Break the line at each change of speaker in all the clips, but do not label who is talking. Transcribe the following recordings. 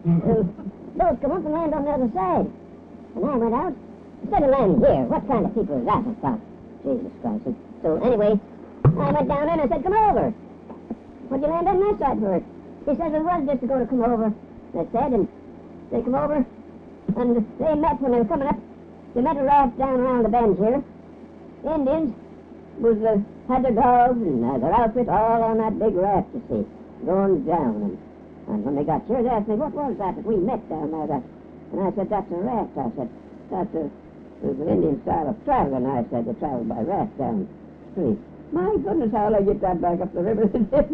boat come up and land on the other side. And I went out. Instead of landing here, what kind of people is that? I thought, Jesus Christ. So anyway, I went down there and I said, come over. What'd you land on that side for? He says, it was just going to come over. They said, and they come over, and they met when they were coming up. They met a raft down around the bend here. Indians had their dogs and their outfit all on that big raft, you see, going down. And when they got here, they asked me, what was that we met down there? And I said, that's a raft. I said, that's an Indian style of traveling. I said, they travel by raft down the street. My goodness, how'll I get that back up the river?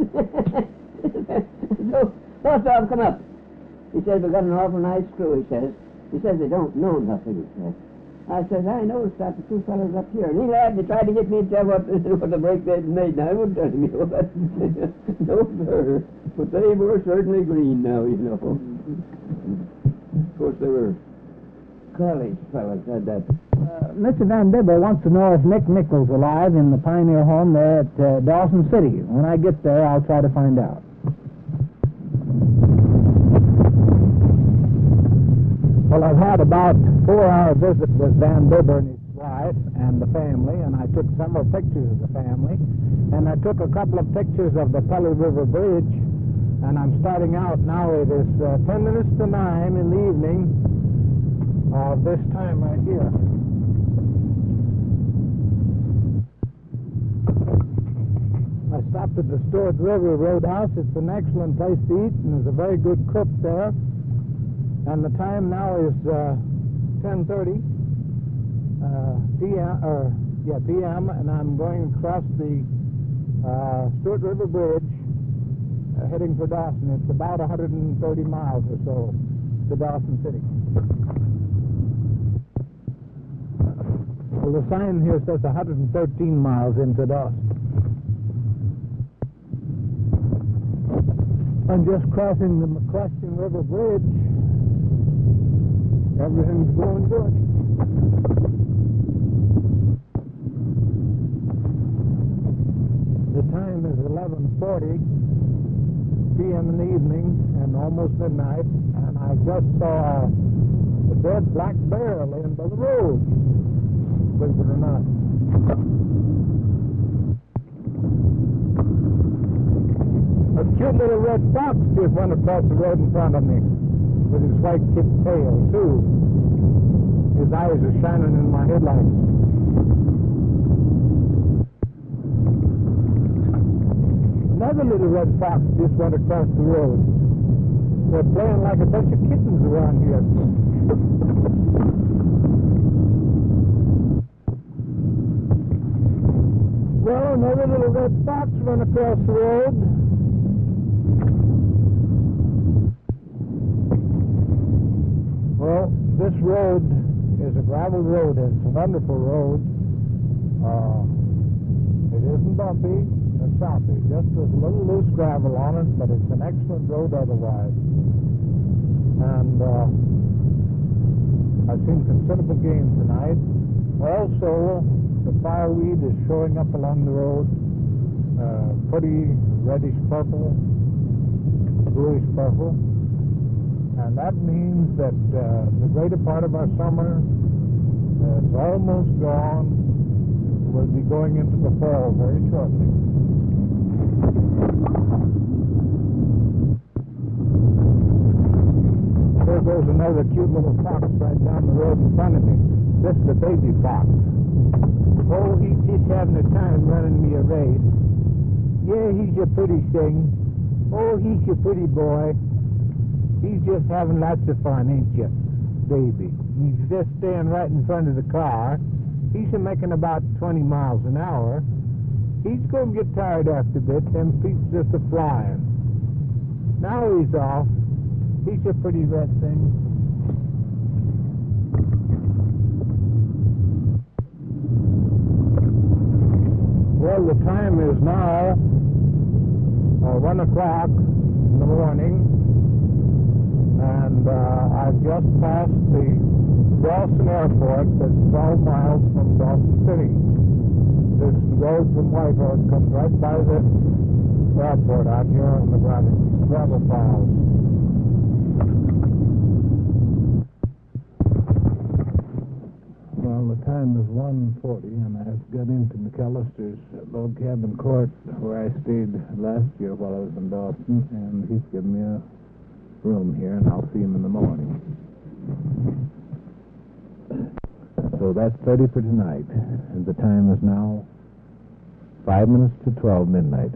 So, both of them come up. He says, we've got an awful nice crew, he says. He says, they don't know nothing, he says. I says, I noticed that the two fellows up here. And he laughed, they tried to get me to tell what the break they'd made. And I wouldn't tell him, you know, that. No, sir. But they were certainly green now, you know. Of course, they were college fellows, said that.
Mr. Van Bibber wants to know if Nick Nichols is alive in the Pioneer home there at Dawson City. When I get there, I'll try to find out. Well, I've had about a 4-hour visit with Van Bibber and his wife and the family, and I took several pictures of the family, and I took a couple of pictures of the Pelly River Bridge, and I'm starting out now. It is 10 minutes to 9 in the evening of this time right here. I stopped at the Stewart River Roadhouse. It's an excellent place to eat, and there's a very good cook there. And the time now is 10:30 p.m. and I'm going across the Stewart River Bridge, heading for Dawson. It's about 130 miles or so to Dawson City. Well, the sign here says 113 miles into Dawson. I'm just crossing the McQuestion River Bridge. Everything's going good. The time is 11:40 p.m. in the evening and almost midnight, and I just saw a dead black bear laying by the road, believe it or not. A cute little red fox just went across the road in front of me with his white tipped tail, too. His eyes are shining in my headlights. Another little red fox just went across the road. They're playing like a bunch of kittens around here. Well, another little red fox went across the road. Well, this road is a gravel road. It's a wonderful road. It isn't bumpy or choppy. Just there's a little loose gravel on it, but it's an excellent road otherwise. And I've seen considerable game tonight. Also, the fireweed is showing up along the road. Pretty reddish purple, bluish purple. And that means that the greater part of our summer is almost gone. We'll be going into the fall very shortly. There goes another cute little fox right down the road in front of me. This is the baby fox. Oh, he's just having a time running me a race. Yeah, he's a pretty thing. Oh, he's a pretty boy. He's just having lots of fun, ain't you, baby? He's just staying right in front of the car. He's making about 20 miles an hour. He's going to get tired after a bit. Them feet's just a-flying. Now he's off. He's a pretty red thing. Well, the time is now 1 o'clock in the morning. And I've just passed the Dawson Airport that's 12 miles from Dawson City. This road from Whitehorse comes right by this airport out here on the gravel piles. time is 1:40, and I've got into McAllister's log cabin court where I stayed last year while I was in Dawson, and he's given me a room here, and I'll see him in the morning. So that's 30 for tonight, and the time is now 5 minutes to 12 midnight.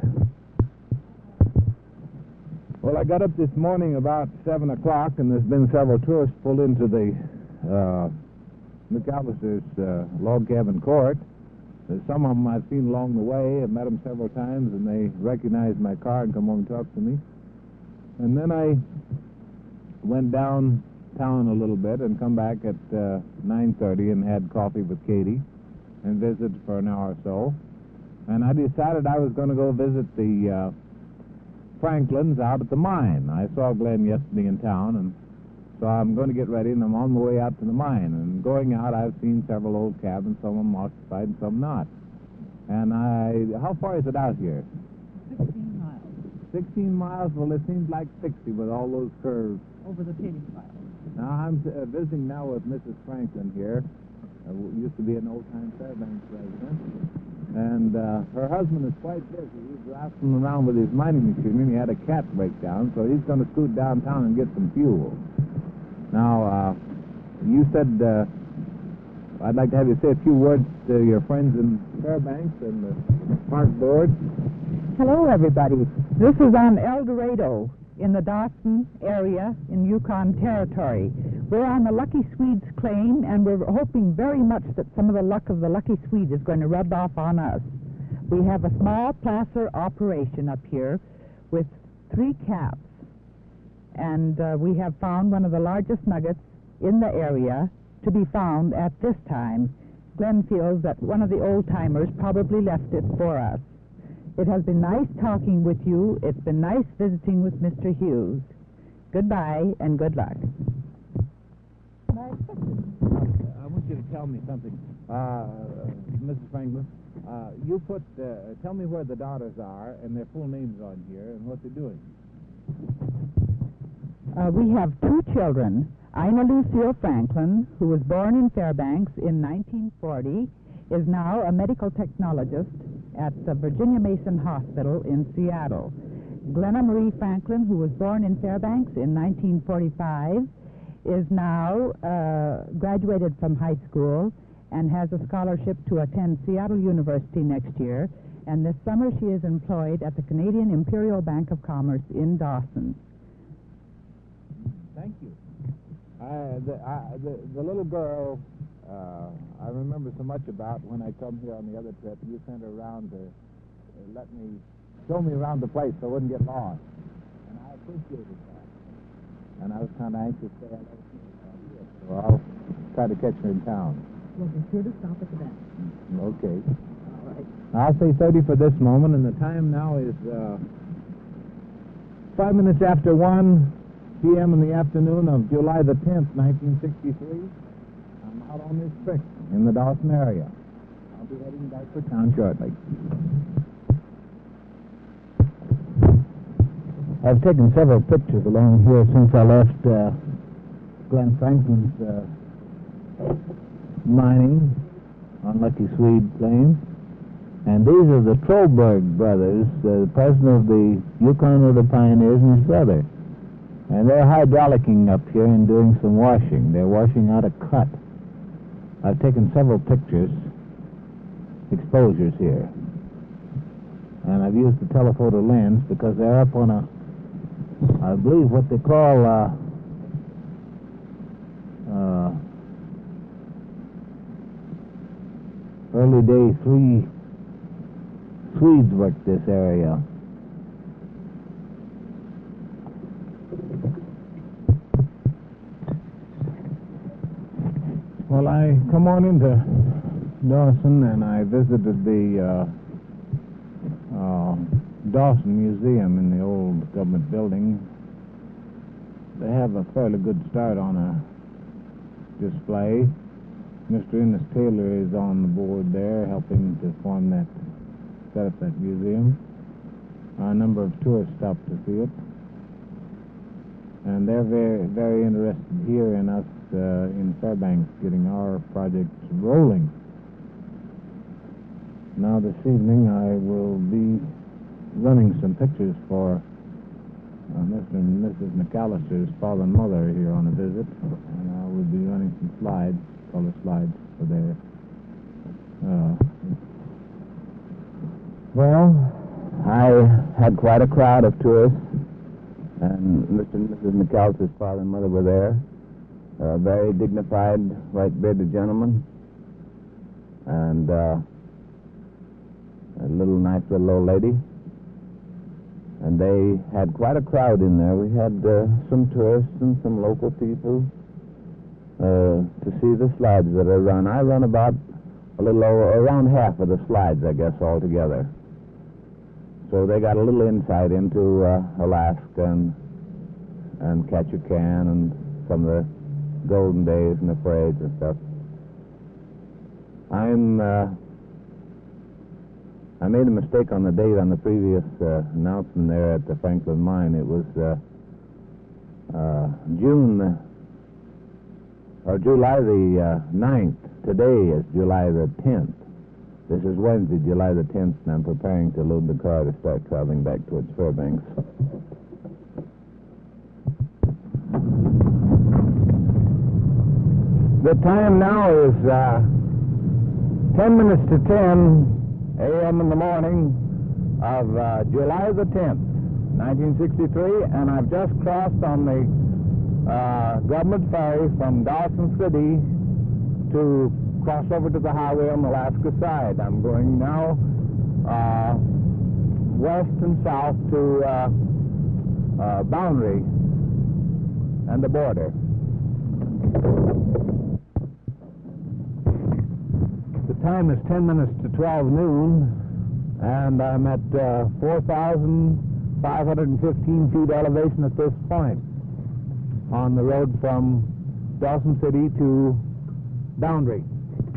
Well, I got up this morning about 7 o'clock, and there's been several tourists pulled into the McAllister's log cabin court. Some of them I've seen along the way. I've met them several times, and they recognized my car and come over and talk to me. And then I went downtown a little bit and come back at 9:30 and had coffee with Katie and visited for an hour or so. And I decided I was going to go visit the Franklins out at the mine. I saw Glenn yesterday in town, and so I'm going to get ready, and I'm on my way out to the mine. And going out, I've seen several old cabins, some of them occupied and some not. And how far is it out here?
16 miles
16 miles? Well, it seems like 60 with all those curves.
over the paving pile.
Now, I'm visiting now with Mrs. Franklin here, who used to be an old-time Fairbanks resident. And her husband is quite busy. He's rattling around with his mining machinery, and he had a cat breakdown, so he's going to scoot downtown and get some fuel. Now, you said I'd like to have you say a few words to your friends in Fairbanks and the park board.
Hello, everybody. This is on El Dorado in the Dawson area in Yukon Territory. We're on the Lucky Swedes claim, and we're hoping very much that some of the luck of the Lucky Swede is going to rub off on us. We have a small placer operation up here with 3 caps, and we have found one of the largest nuggets in the area to be found at this time. Glenn feels that one of the old-timers probably left it for us. It has been nice talking with you. It's been nice visiting with Mr. Hughes. Goodbye and good luck.
I want you to tell me something, Mrs. Franklin. You tell me where the daughters are and their full names on here and what they're doing.
We have 2 children. Ina Lucille Franklin, who was born in Fairbanks in 1940, is now a medical technologist at the Virginia Mason Hospital in Seattle. Glenna Marie Franklin, who was born in Fairbanks in 1945, is now graduated from high school and has a scholarship to attend Seattle University next year. And this summer she is employed at the Canadian Imperial Bank of Commerce in Dawson.
Thank you. The little girl I remember so much about when I come here on the other trip. You sent her around to show me around the place so I wouldn't get lost. And I appreciated that. And I was kind of anxious to have her see me around here. So I'll try to catch her in town.
Well, be sure to stop at the bank.
Okay.
All right.
I'll say 30 for this moment, and the time now is 5 minutes after 1 p.m. in the afternoon of July the 10th, 1963. I'm out on this trip in the Dawson area. I'll be heading back for town shortly. I've taken several pictures along here since I left Glenn Franklin's mining on Lucky Swede claim. And these are the Trollberg brothers, the president of the Yukon of the Pioneers and his brother. And they're hydraulicking up here and doing some washing. They're washing out a cut. I've taken several pictures, exposures here. And I've used the telephoto lens because they're up on a, I believe what they call early day 3 Swedes worked this area. Well, I come on into Dawson and I visited the Dawson Museum in the old government building. They have a fairly good start on a display. Mr. Innes Taylor is on the board there helping to set up that museum. A number of tourists stop to see it. And they're very, very interested here in us in Fairbanks, getting our projects rolling. Now this evening I will be running some pictures for Mr. and Mrs. McAllister's father and mother here on a visit, and I will be running some slides, color slides for their well, I had quite a crowd of tourists, and Mr. and Mrs. McAllister's father and mother were there. Very dignified, white-bearded gentlemen, and a nice little old lady. And they had quite a crowd in there. We had some tourists and some local people to see the slides that I run. I run about a little over, around half of the slides, I guess, altogether. So they got a little insight into Alaska and Ketchikan and some of the golden days and the parades and stuff. I made a mistake on the date on the previous announcement there at the Franklin Mine. It was July the 9th. Today is July the 10th. This is Wednesday, July the 10th, and I'm preparing to load the car to start traveling back towards Fairbanks. The time now is 10 minutes to 10 a.m. in the morning of July the 10th, 1963, and I've just crossed on the government ferry from Dawson City to cross over to the highway on the Alaska side. I'm going now west and south to Boundary and the border. The time is 10 minutes to 12 noon, and I'm at 4,515 feet elevation at this point on the road from Dawson City to Boundary.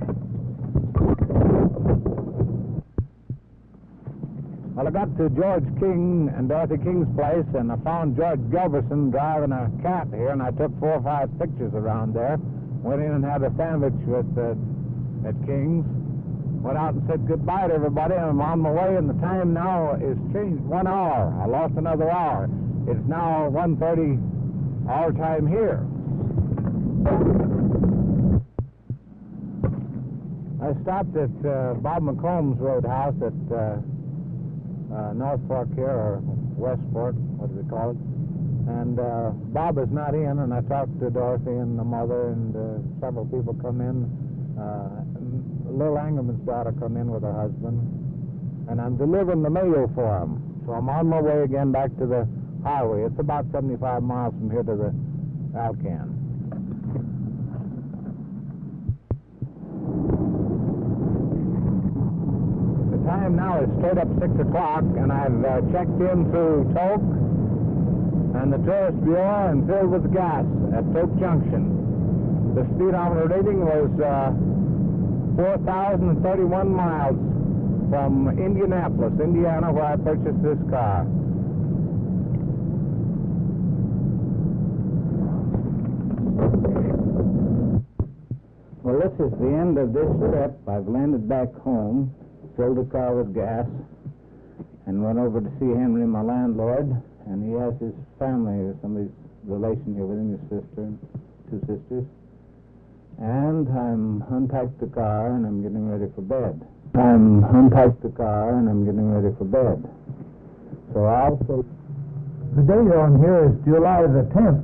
Well, I got to George King and Dorothy King's place, and I found George Gelberson driving a cat here, and I took 4 or 5 pictures around there. Went in and had a sandwich at King's. Went out and said goodbye to everybody, and I'm on my way, and the time now is changed 1 hour. I lost another hour. It's now 1:30 our time here. I stopped at Bob McComb's Roadhouse at North Fork here, or West Fork, what do they call it? And Bob is not in, and I talked to Dorothy and the mother, and several people come in. Lil Angerman's daughter come in with her husband, and I'm delivering the mail for him. So I'm on my way again back to the highway. It's about 75 miles from here to the Alcan. The time now is straight up 6 o'clock, and I've checked in through Tok and the Tourist Bureau and filled with gas at Tok Junction. The speedometer reading was 4,031 miles from Indianapolis, Indiana, where I purchased this car. Well, this is the end of this trip. I've landed back home, filled the car with gas, and went over to see Henry, my landlord, and he has his family, somebody's relation here with him, his sister and 2 sisters. And I'm unpacked the car, and I'm getting ready for bed. So also, the date on here is July the 10th.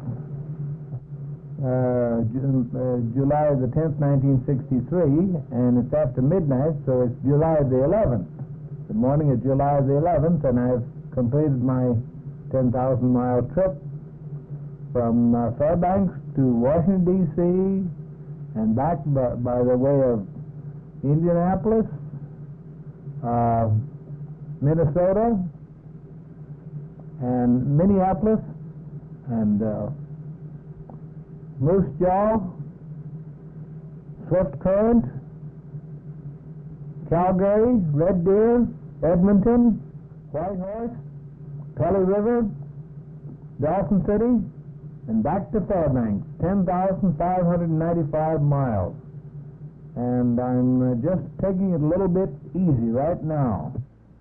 July the 10th, 1963, and it's after midnight, so it's July the 11th. The morning of July the 11th, and I've completed my 10,000-mile trip from Fairbanks to Washington, D.C., and back by the way of Indianapolis, Minnesota, and Minneapolis, and Moose Jaw, Swift Current, Calgary, Red Deer, Edmonton, Whitehorse, Pelly River, Dawson City, and back to Fairbanks, 10,595 miles. And I'm just taking it a little bit easy right now.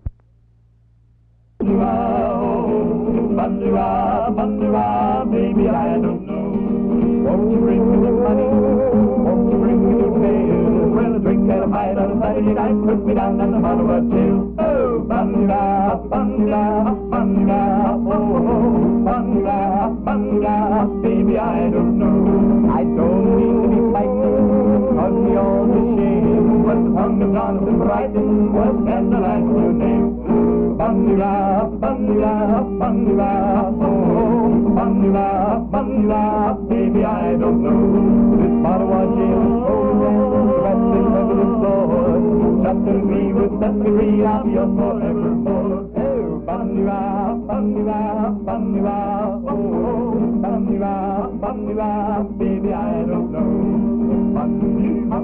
Bandura, baby, I don't know. Won't you bring me the money? Won't you bring me the mail? Well, a drink and a bite on a Saturday night put me down on the bottom of a tail. Oh, Bandura, oh, Bandura, baby, I don't know. I don't mean to be fighting, cause me all the shame, but the tongue of Jonathan Brighton was scandalized your name. Bandura, oh, Bandura, baby, I don't know. This bottle was jailed, wrestling under the floor. Just agree with Sesame, I'll be yours forevermore. Oh, Bandura, oh, Bandura, baby, I don't know. Bandura,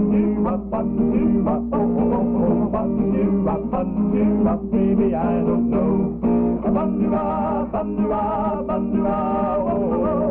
oh, Bandura, baby, I don't know. Bandura, oh,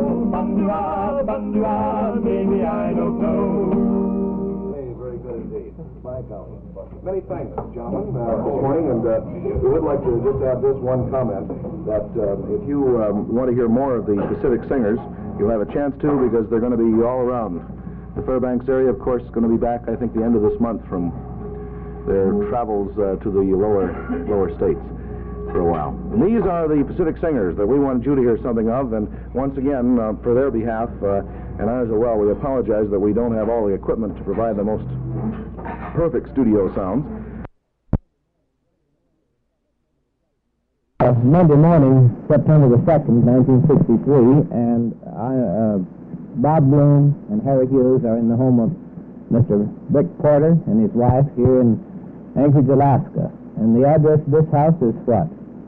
Bandura, baby, I don't know.
Hey, very good indeed. My golly. Many thanks, gentlemen, this morning, and we would like to just add this one comment, that if you want to hear more of the Pacific Singers, you'll have a chance to, because they're going to be all around the Fairbanks area. Of course, going to be back, I think, the end of this month from their travels to the lower states for a while. And these are the Pacific Singers that we wanted you to hear something of, and once again, for their behalf, and ours as well, we apologize that we don't have all the equipment to provide the most perfect studio sounds.
Monday morning, September the 2nd, 1963, and Bob Bloom and Harry Hughes are in the home of Mr. Vic Porter and his wife here in Anchorage, Alaska. And the address of this house is what?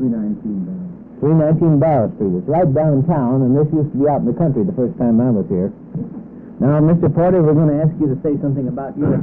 319 Barrow Street. It's right downtown, and this used to be out in the country the first time I was here. Now, Mr. Porter, we're going to ask you to say something about your...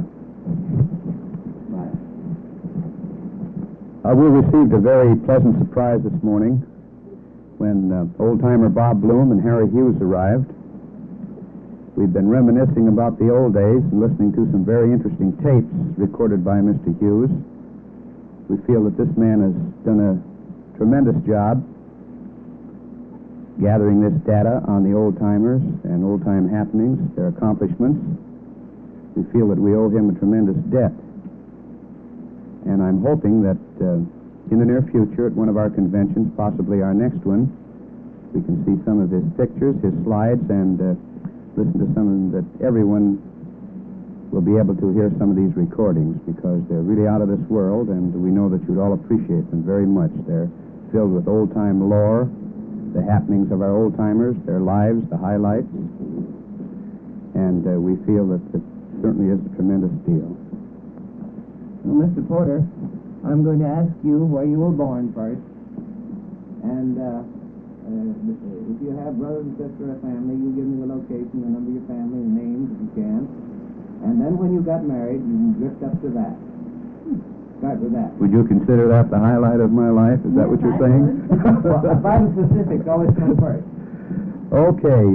We received a very pleasant surprise this morning when old-timer Bob Bloom and Harry Hughes arrived. We've been reminiscing about the old days and listening to some very interesting tapes recorded by Mr. Hughes. We feel that this man has done a tremendous job gathering this data on the old-timers and old-time happenings, their accomplishments. We feel that we owe him a tremendous debt. And I'm hoping that in the near future, at one of our conventions, possibly our next one, we can see some of his pictures, his slides, and listen to some that everyone will be able to hear some of these recordings, because they're really out of this world, and we know that you'd all appreciate them very much. They're filled with old-time lore, the happenings of our old-timers, their lives, the highlights, and we feel that it certainly is a tremendous deal.
Well, Mr. Porter, I'm going to ask you where you were born first. And if you have brothers and sisters or family, you give me the location, the number of your family, the names if you can. And then when you got married, you can drift up to that. Start with that.
Would you consider that the highlight of my life? Is that what you're saying?
Well, find the specifics always come first.
Okay.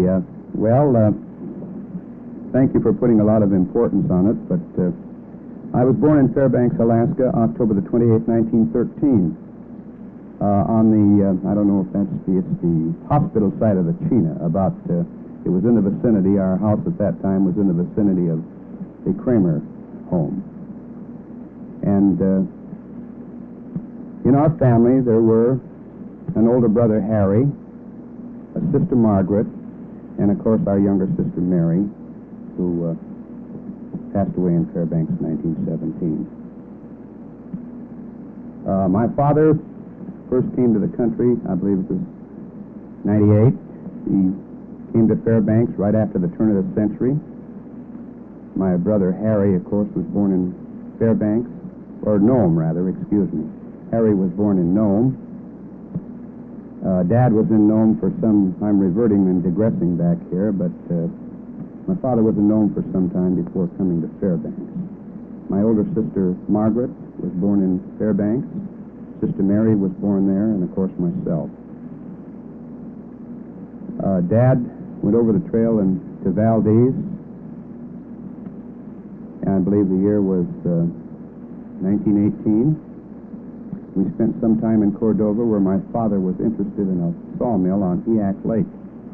Thank you for putting a lot of importance on it, but I was born in Fairbanks, Alaska, October the 28th, 1913, on the, I don't know if it's the hospital site of the Chena, it was in the vicinity, our house at that time was in the vicinity of the Kramer home. And in our family, there were an older brother, Harry, a sister, Margaret, and, of course, our younger sister, Mary, who passed away in Fairbanks in 1917. My father first came to the country, I believe it was 98. He came to Fairbanks right after the turn of the century. My brother Harry, of course, was born in Fairbanks, or Nome, rather, excuse me. Harry was born in Nome. Dad was in Nome for some, I'm reverting and digressing back here, but my father was in Nome for some time before coming to Fairbanks. My older sister, Margaret, was born in Fairbanks. Sister Mary was born there, and, of course, myself. Dad went over the trail to Valdez, and I believe the year was 1918. We spent some time in Cordova where my father was interested in a sawmill on Eac Lake.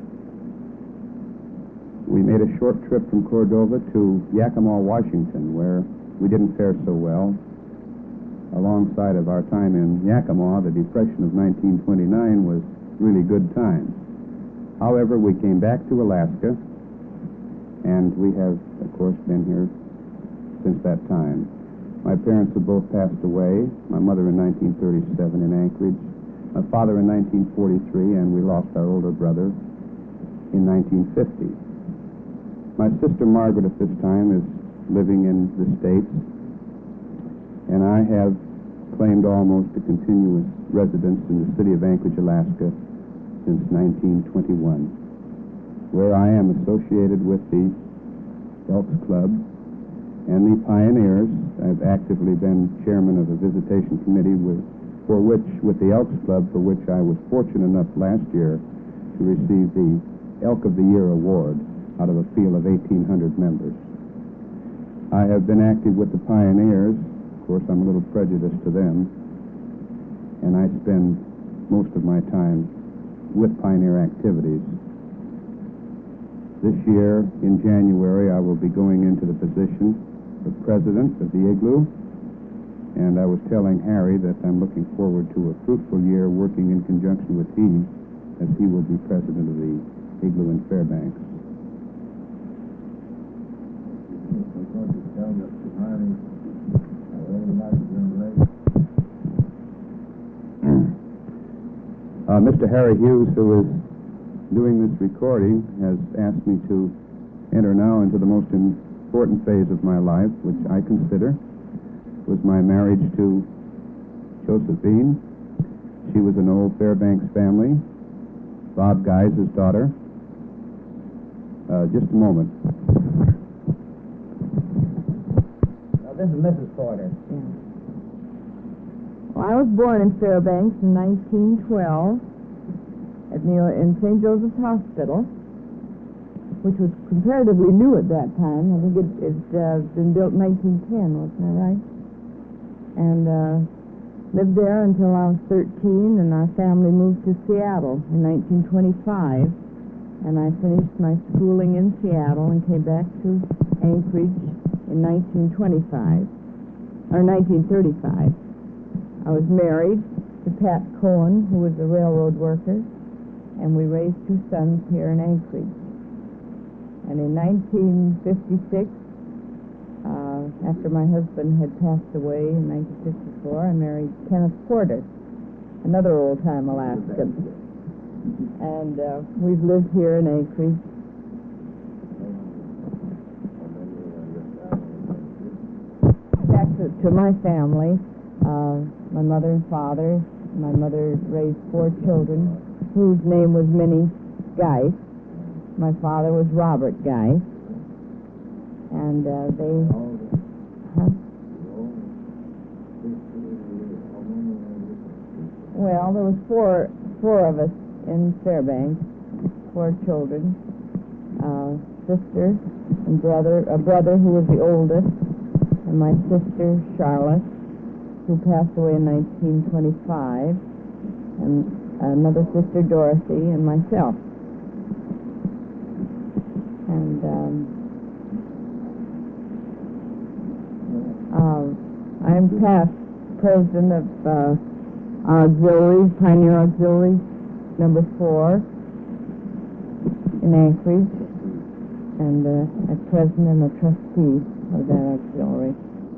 We made a short trip from Cordova to Yakima, Washington, where we didn't fare so well. Alongside of our time in Yakima, the Depression of 1929 was really good times. However, we came back to Alaska, and we have, of course, been here since that time. My parents have both passed away, my mother in 1937 in Anchorage, my father in 1943, and we lost our older brother in 1950. My sister Margaret at this time is living in the States, and I have claimed almost a continuous residence in the city of Anchorage, Alaska, since 1921, where I am associated with the Elks Club and the Pioneers. I've actively been chairman of a visitation committee with the Elks Club, for which I was fortunate enough last year to receive the Elk of the Year award out of a field of 1,800 members. I have been active with the Pioneers. Of course, I'm a little prejudiced to them, and I spend most of my time with Pioneer activities. This year, in January, I will be going into the position of president of the Igloo, and I was telling Harry that I'm looking forward to a fruitful year working in conjunction with he, as he will be president of the Igloo in Fairbanks. Mr. Harry Hughes, who is doing this recording, has asked me to enter now into the most important phase of my life, which I consider was my marriage to Josephine. She was an old Fairbanks family. Bob Guy's his daughter. Just a moment.
Now, this is Mrs. Porter.
Yeah. Well, I was born in Fairbanks in 1912 in St. Joseph's Hospital, which was comparatively new at that time. I think it's been built in 1910, wasn't that right? And lived there until I was 13, and our family moved to Seattle in 1925. And I finished my schooling in Seattle and came back to Anchorage in 1925, or 1935. I was married to Pat Cohen, who was a railroad worker, and we raised two sons here in Anchorage. And in 1956, after my husband had passed away in 1954, I married Kenneth Porter, another old-time Alaskan. And we've lived here in Anchorage. Back to my family, my mother and father. My mother raised 4 children, whose name was Minnie Geis. My father was Robert Geis. And well, there was four of us in Fairbanks, 4 children, sister and brother, a brother who was the oldest, and my sister Charlotte, who passed away in 1925, and another sister Dorothy, and myself. And I'm past president of our auxiliary, Pioneer Auxiliary number 4 in Anchorage, and a president and a trustee of that auxiliary.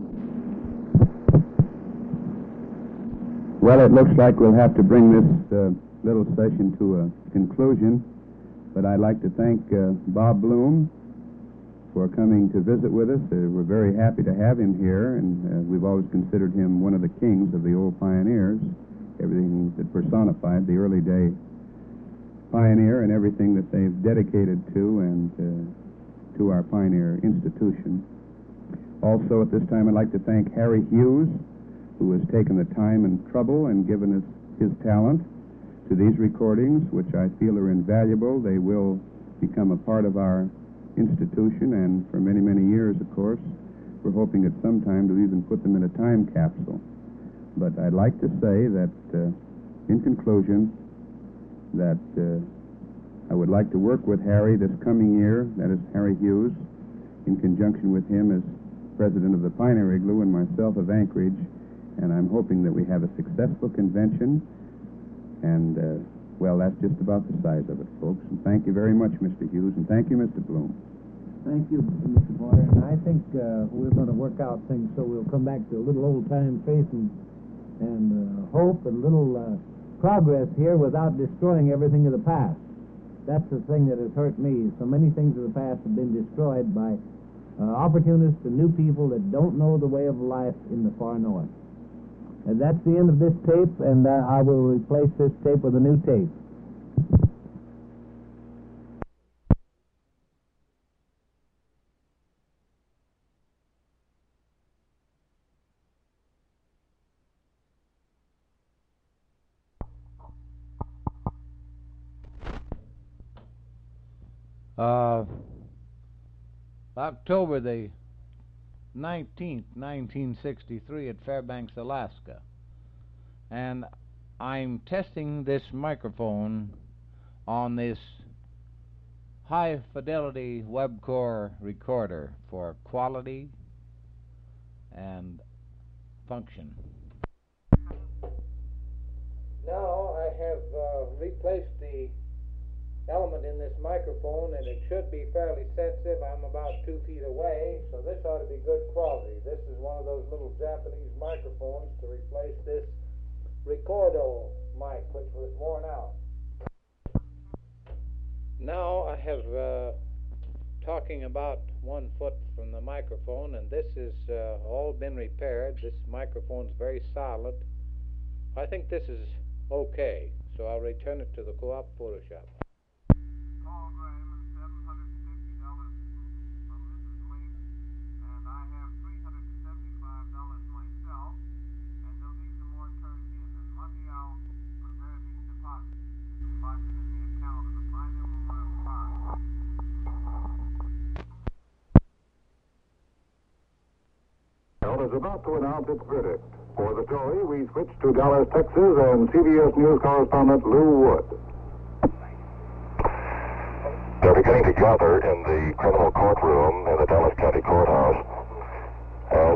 Well, it looks like we'll have to bring this little session to a conclusion, but I'd like to thank Bob Bloom for coming to visit with us. We're very happy to have him here, and we've always considered him one of the kings of the old pioneers, everything that personified the early day pioneer and everything that they've dedicated to and to our pioneer institution. Also, at this time, I'd like to thank Harry Hughes, who has taken the time and trouble and given us his talent to these recordings, which I feel are invaluable. They will become a part of our institution, and for many, many years, of course, we're hoping at some time to even put them in a time capsule. But I'd like to say that, in conclusion, that I would like to work with Harry this coming year, that is Harry Hughes, in conjunction with him as president of the Pioneer Igloo and myself of Anchorage, and I'm hoping that we have a successful convention, and, well, that's just about the size of it, folks. And thank you very much, Mr. Hughes, and thank you, Mr. Bloom.
Thank you, Mr. Porter. And I think we're going to work out things so we'll come back to a little old-time faith and hope and little progress here without destroying everything of the past. That's the thing that has hurt me. So many things of the past have been destroyed by opportunists and new people that don't know the way of life in the far north. And that's the end of this tape, and I will replace this tape with a new tape.
October the 19th, 1963 at Fairbanks, Alaska. And I'm testing this microphone on this high-fidelity Webcor recorder for quality and function. Now I have replaced the element in this microphone, and it should be fairly sensitive. I'm about 2 feet away, so this ought to be good quality. This is one of those little Japanese microphones to replace this Recordo mic, which was worn out. Now I have talking about 1 foot from the microphone, and this is all been repaired. This microphone's very solid. I think this is okay, so I'll return it to the Co-op Photoshop.
Paul Graham and $750 from Mrs. Link, and I have $375 myself, and there'll be some more turned in. And Monday I'll prepare these deposits. Deposit in the account of the Pioneer Memorial Park.
Is about to announce its verdict. For the story, we switch to Dallas, Texas, and CBS News correspondent Lou Wood. They're beginning to gather in the criminal courtroom in the Dallas County Courthouse. As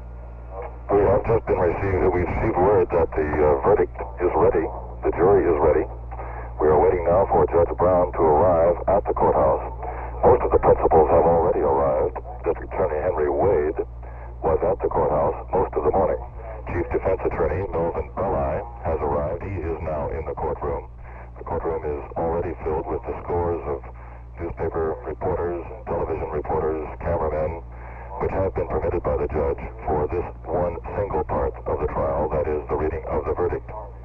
we have just been we've received word that the verdict is ready. The jury is ready. We are waiting now for Judge Brown to arrive at the courthouse. Most of the principals have already arrived. District Attorney Henry Wade was at the courthouse most of the morning. Chief Defense Attorney Melvin Belli has arrived. He is now in the courtroom. The courtroom is already filled with the scores of newspaper reporters, television reporters, cameramen, which have been permitted by the judge for this one single part of the trial, that is, the reading of the verdict.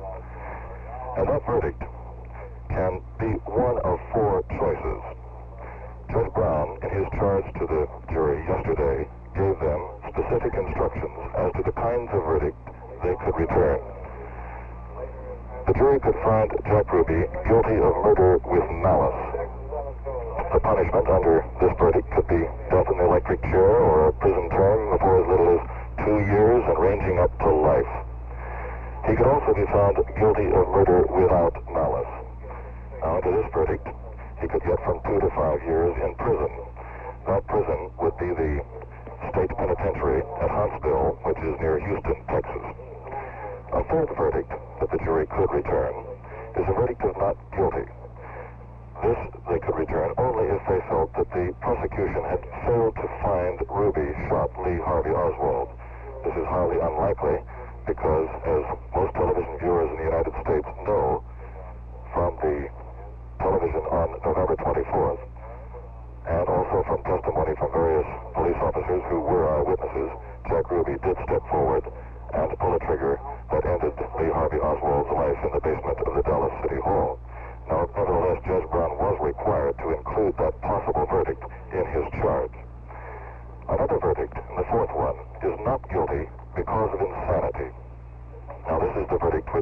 And that verdict can be one of 4 choices. Judge Brown, in his charge to the jury yesterday, gave them specific instructions as to the kinds of verdict they could return. The jury could find Jack Ruby guilty of murder with malice. The punishment under this verdict could be death in the electric chair or a prison term for as little as 2 years and ranging up to life. He could also be found guilty of murder without malice. Now, under this verdict, he could get from 2 to 5 years in prison. That prison would be the State Penitentiary at Huntsville, which is near Houston, Texas. A 4th verdict that the jury could return is a verdict of not guilty. This they could return only if they felt that the prosecution had failed to find Ruby shot Lee Harvey Oswald. This is highly unlikely because, as most television viewers in the United States know from the television on November 24th, and also from testimony from various police officers who were eyewitnesses, Jack Ruby did step forward and pull a trigger that ended Lee Harvey Oswald's life in the basement of the Dallas City Hall. Now, nevertheless, Judge Brown was required to include that possible verdict in his charge. Another verdict, and the 4th one, is not guilty because of insanity. Now, this is the verdict which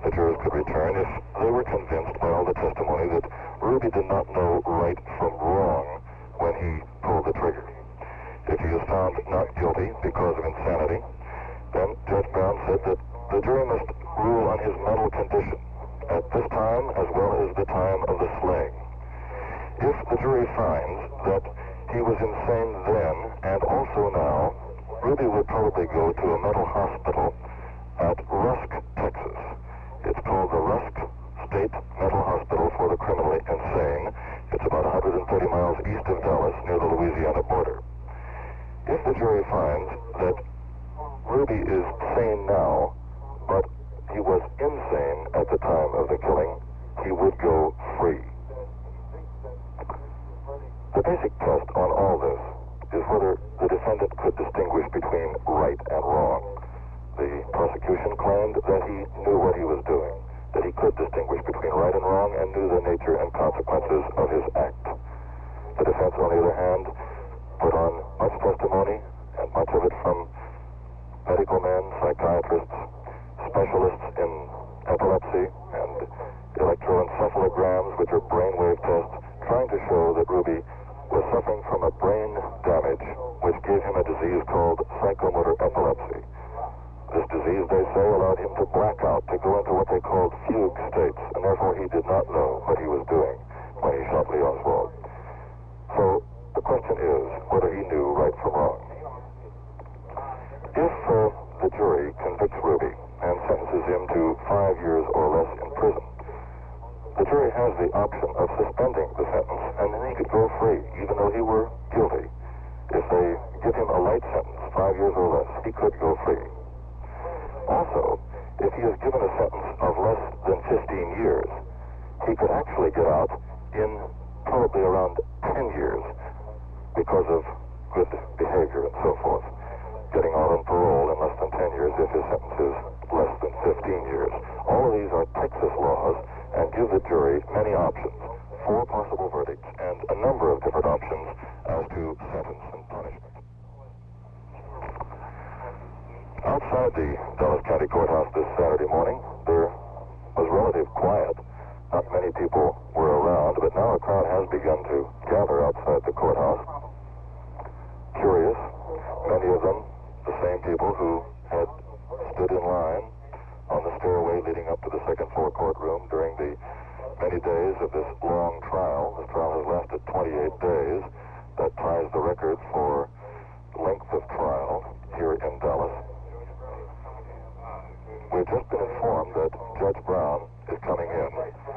the jurors could return if they were convinced by all the testimony that Ruby did not know right from wrong when he pulled the trigger. If he is found not guilty because of insanity, then Judge Brown said that the jury must rule on his mental condition at this time as well as the time of the slaying. If the jury finds that he was insane then and also now, Ruby would probably go to a mental hospital at Rusk, Texas. It's called the Rusk State Mental Hospital for the Criminally Insane. It's about 130 miles east of Dallas, near the Louisiana border. If the jury finds that Ruby is sane now, but he was insane at the time of the killing, he would go free. The basic test on all this is whether the defendant could distinguish between right and wrong. The prosecution claimed that he knew what he was doing, that he could distinguish between right and wrong and knew the nature and consequences of his act. The defense, on the other hand, put on much testimony, and much of it from medical men, psychiatrists, specialists in epilepsy and electroencephalograms, which are brainwave tests, trying to show that Ruby was suffering from a brain damage, which gave him a disease called psychomotor epilepsy. This disease, they say, allowed him to black out, to go into what they called fugue states, and therefore he did not know what he was doing when he shot Lee Oswald. So the question is whether he knew right from wrong. If the jury convicts Ruby and sentences him to 5 years or less in prison, the jury has the option of suspending the sentence, and then he could go free, even though he were guilty. If they give him a light sentence, 5 years or less, he could go free. Also, if he is given a sentence of less than 15 years, he could actually get out in probably around 10 years because of good behavior and so forth. Getting out on parole in less than 10 years if his sentence is less than 15 years. All of these are Texas laws and give the jury many options, 4 possible verdicts, and a number of different options as to sentence and punishment. Outside the Dallas County Courthouse this Saturday morning, there was relative quiet. Not many people were around, but now a crowd has begun to gather outside the courthouse. Curious, many of them the same people who had stood in line on the stairway leading up to the second-floor courtroom during the many days of this long trial. This trial has lasted 28 days. That ties the record for length of trial here in Dallas. We've just been informed that Judge Brown is coming in.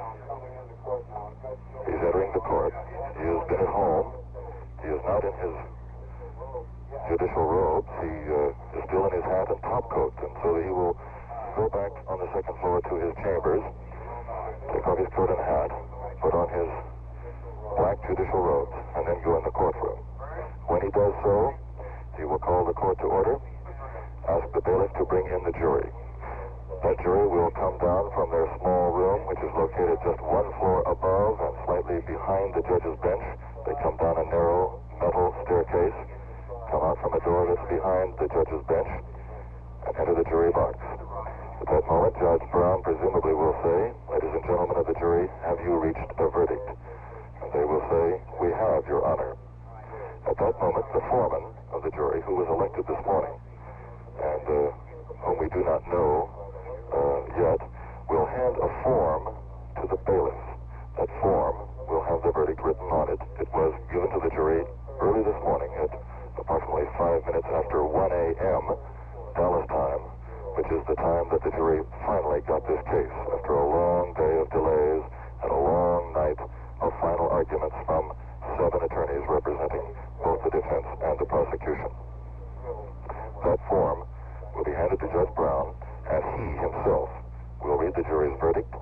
He's entering the court. He has been at home. He is not in his judicial robes. He is still in his hat and top coat, and so he will go back on the second floor to his chambers, take off his coat and hat, put on his black judicial robes, and then go in the courtroom. When he does so, he will call the court to order, ask the bailiff to bring in the jury. That jury will come down from their small room, which is located just 1 floor above and slightly behind the judge's bench. They come down a narrow metal staircase, come out from a door that's behind the judge's bench, and enter the jury box. At that moment, Judge Brown presumably will say, "Ladies and gentlemen of the jury, have you reached a verdict?" And they will say, "We have, Your Honor." At that moment, the foreman of the jury, who was elected this morning, and whom we do not know yet, will hand a form to the bailiff. That form will have the verdict written on it. It was given to the jury early this morning at approximately 5 minutes after 1 a.m. Dallas time, which is the time that the jury finally got this case after a long day of delays and a long night of final arguments from 7 attorneys representing both the defense and the prosecution. That form will be handed to Judge Brown, and he himself will read the jury's verdict,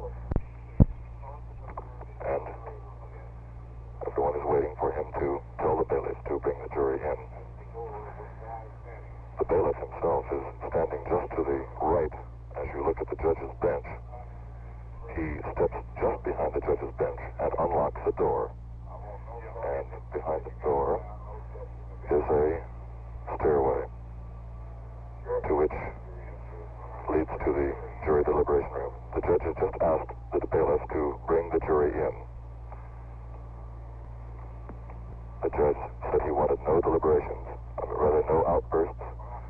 and everyone is waiting for him to tell the bailiff to bring the jury in. The bailiff himself is standing just to the right as you look at the judge's bench. He steps just behind the judge's bench and unlocks the door. And behind the door is a stairway to which leads to the jury deliberation room. The judge has just asked the bailiff to bring the jury in. The judge said he wanted no deliberations, rather no outbursts.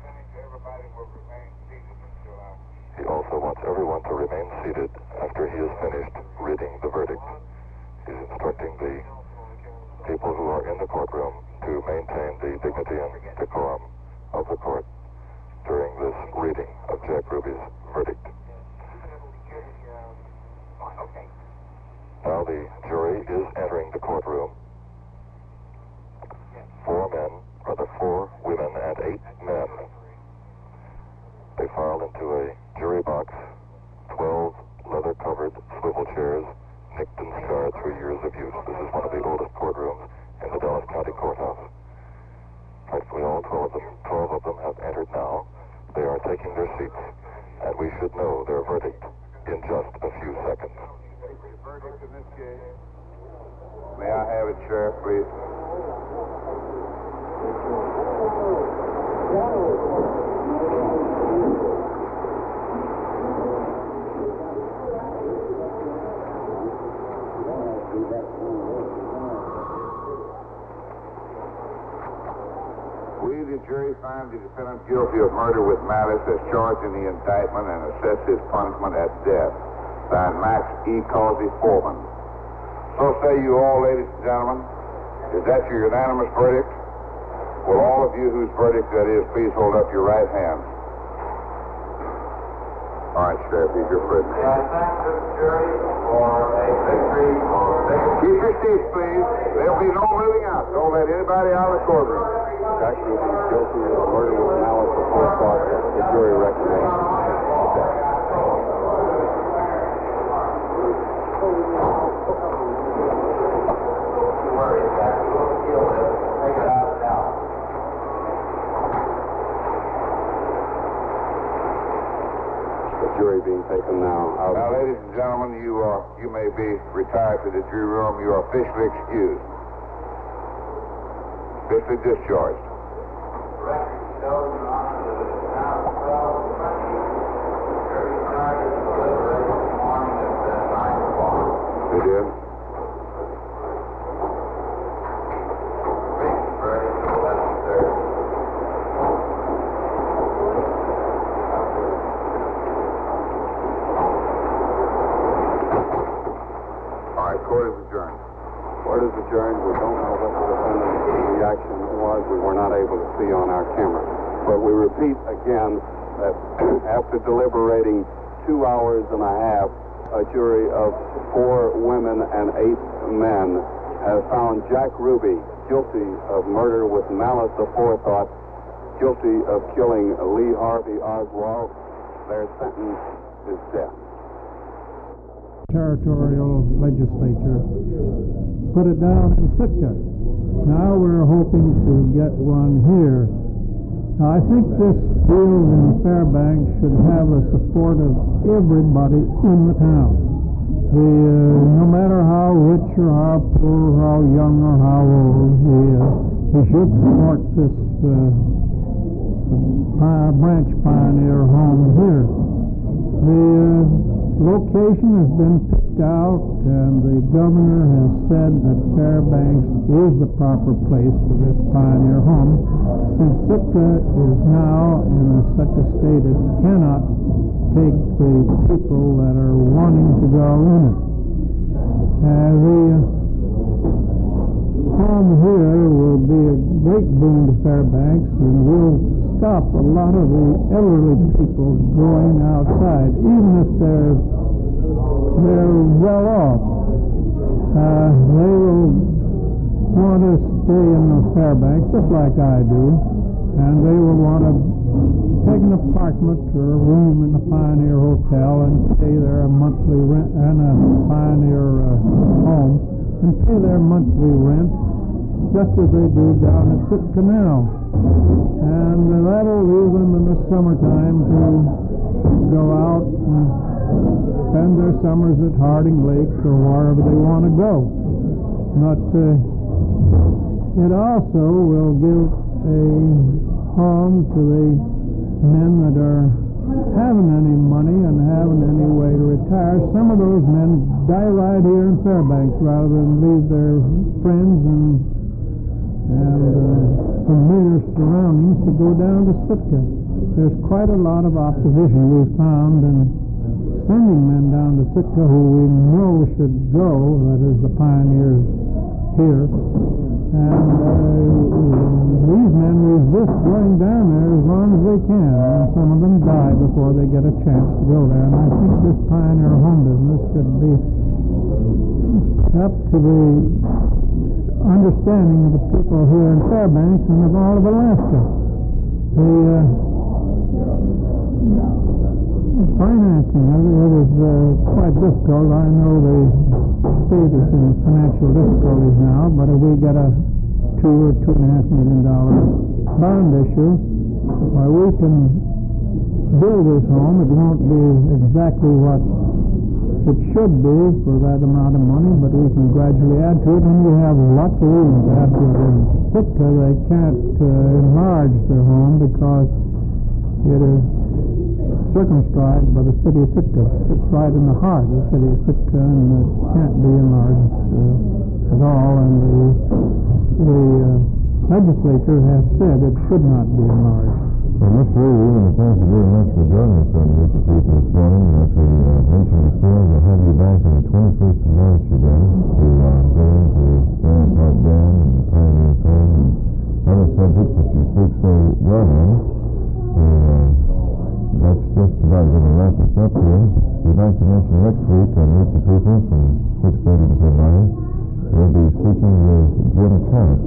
He also wants everyone to remain seated after he has finished reading the verdict. He's instructing the people who are in the courtroom to maintain the dignity and decorum of the court during this reading of Jack Ruby's verdict. Now the jury is entering the courtroom. 4 women, and 8 men. They filed into a jury box, 12 leather-covered swivel chairs, nicked and scarred through years of use. This is one of the oldest courtrooms in the Dallas County Courthouse. Practically all 12 of them have entered now. They are taking their seats, and we should know their verdict in just a few seconds.
Verdict in this case. May I have it, Sheriff, please? We, the jury, find the defendant guilty of murder with malice as charged in the indictment and assess his punishment at death. Signed, Max E. Causey Foreman. So say you all, ladies and gentlemen. Is that your unanimous verdict? Will all of you whose verdict that is, please hold up your right hand. All right, Sheriff, here's your verdict.
I thank the jury for a victory for
Keep your seats, please. There'll be no moving out. Don't let anybody out of the courtroom.
Jack Ruby is guilty of murder with malice aforethought. The jury recommends death. Jury being taken now out.
Now, ladies and gentlemen, you may be retired to the jury room. You are officially excused. Officially discharged. They did? Court is adjourned.
Court is adjourned. We don't know what the defendant's reaction was. We were not able to see on our camera. But we repeat again that after deliberating 2 hours and a half, a jury of 4 women and 8 men has found Jack Ruby guilty of murder with malice aforethought, guilty of killing Lee Harvey Oswald. Their sentence is death.
Territorial legislature put it down in Sitka. Now we're hoping to get one here. Now, I think this deal in Fairbanks should have the support of everybody in the town. No matter how rich or how poor, how young or how old he is, he should support this branch pioneer home here. The location has been picked out, and the governor has said that Fairbanks is the proper place for this pioneer home, since Sitka is now in such a state it cannot take the people that are wanting to go in it. The home here will be a great boon to Fairbanks, and will stop a lot of the elderly people going outside, even if they're well off. They will want to stay in the Fairbanks, just like I do, and they will want to take an apartment or a room in the Pioneer Hotel and pay their monthly rent, and a Pioneer home, and pay their monthly rent just as they do down at Sitka now. And that'll leave them in the summertime to go out and spend their summers at Harding Lake or wherever they want to go. But it also will give a home to the men that are having any money and having any way to retire. Some of those men die right here in Fairbanks rather than leave their friends and familiar surroundings to go down to Sitka. There's quite a lot of opposition we've found in sending men down to Sitka who we know should go, that is the pioneers here. And these men resist going down there as long as they can, and some of them die before they get a chance to go there. And I think this pioneer home business should be up to the understanding of the people here in Fairbanks and of all of Alaska. The financing of it is quite difficult. I know the state is in financial difficulties now, but if we get a $2 or $2.5 million bond issue, why we can build this home. It won't be exactly what it should be for that amount of money, but we can gradually add to it, and we have lots of room to add to it. In Sitka, they can't enlarge their home because it is circumscribed by the city of Sitka. It's right in the heart of the city of Sitka, and it can't be enlarged at all, and the legislature has said it should not be enlarged.
Well, Mr. Lee, we want to thank you very much for joining us on Meet the People this morning. As we mentioned before, we'll have you back on the 21st of March again to go into Grand Park Dam and the Pioneers Home and other subjects that you speak so well on. So that's just about going to wrap us up here. We'd like to mention next week on Meet the People from 6:30 until 9, we'll be speaking with Jim Conant.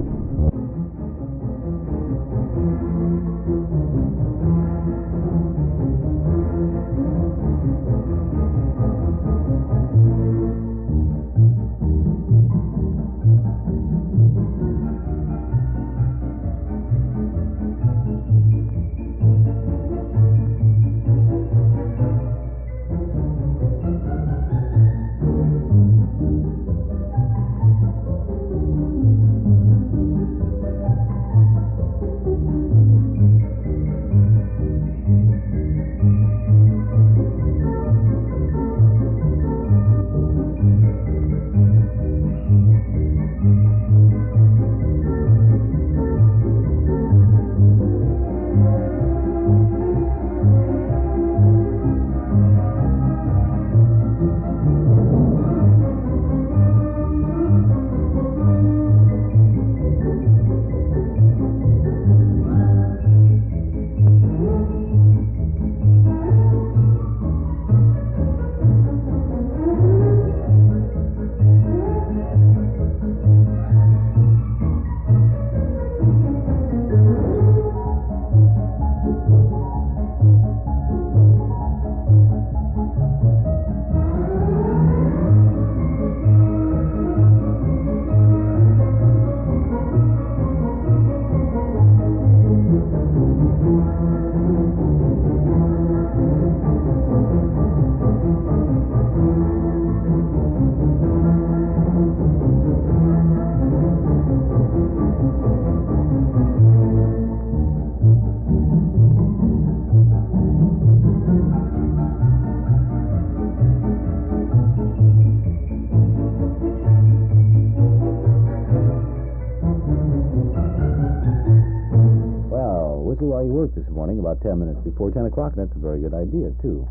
While you work this morning, about 10 minutes before 10 o'clock. That's a very good idea, too.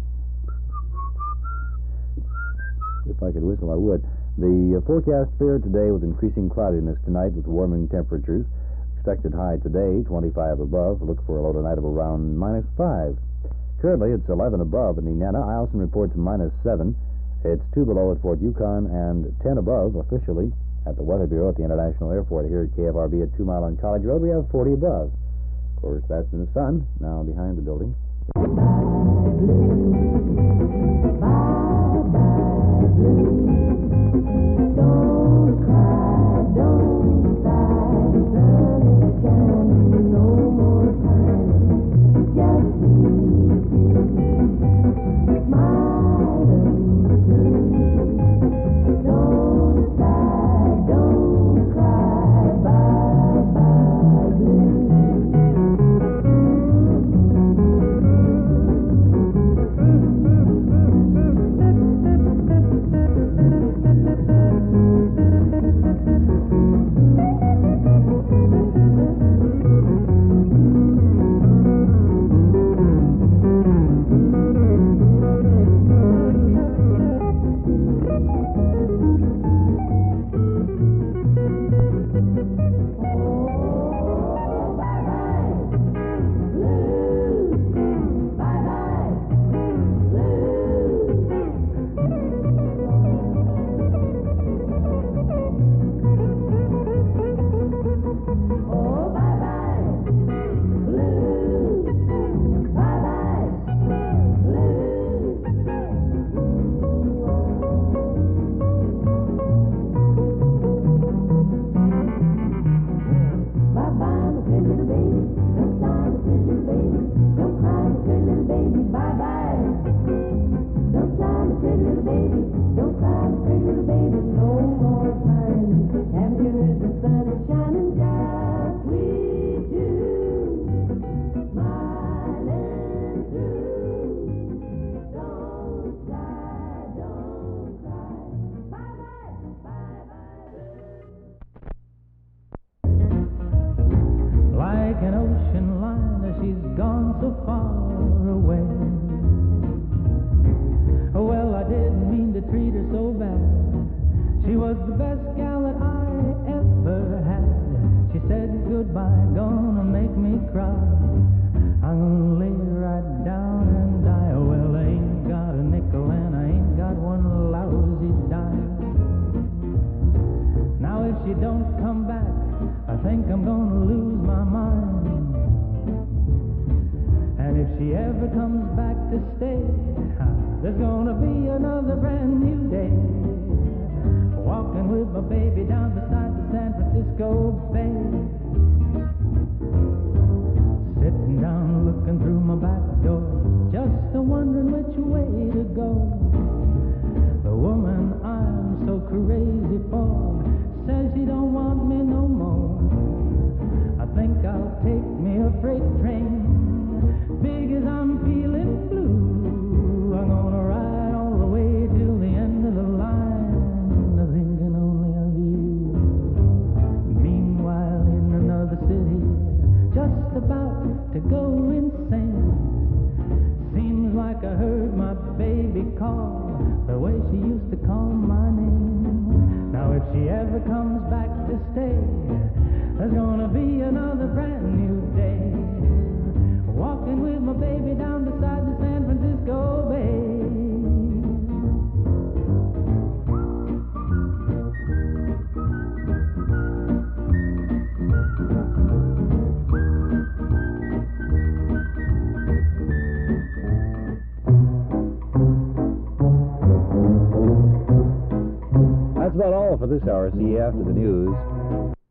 If I could whistle, I would. The forecast fair today with increasing cloudiness tonight with warming temperatures. Expected high today, 25 above. Look for a low tonight of around -5. Currently, it's 11 above in Nenana. Eielson reports -7. It's 2 below at Fort Yukon and 10 above officially at the Weather Bureau at the International Airport here at KFRB at 2 Mile on College Road. We have 40 above. Of course, that's in the sun, now behind the building.
Don't cry, don't sigh, the sun is shining, no more pining, just we two, smile and blue. Don't sigh, don't cry, bye-bye blue.
was the best gal that I ever had. She said goodbye, gonna make me cry. I'm gonna lay right down and die. Well, I ain't got a nickel and I ain't got one lousy dime. Now if she don't come back, I think I'm gonna lose my mind. And if she ever comes back to stay, there's gonna be another brand new day. Walking with my baby down beside the San Francisco Bay. Sitting down looking through my back door, just wondering which way to go. The woman I'm so crazy for says she don't want me no more. I think I'll take me a freight train, big as I'm feeling blue. I'm gonna ride all the way till the end of the line, thinking only of you. Meanwhile in another city, just about to go insane. Seems like I heard my baby call the way she used to call my name. Now if she ever comes back to stay, there's gonna be another brand new day. Walking with my baby down beside the San Francisco Bay.
That's about all for this hour. See you after the news.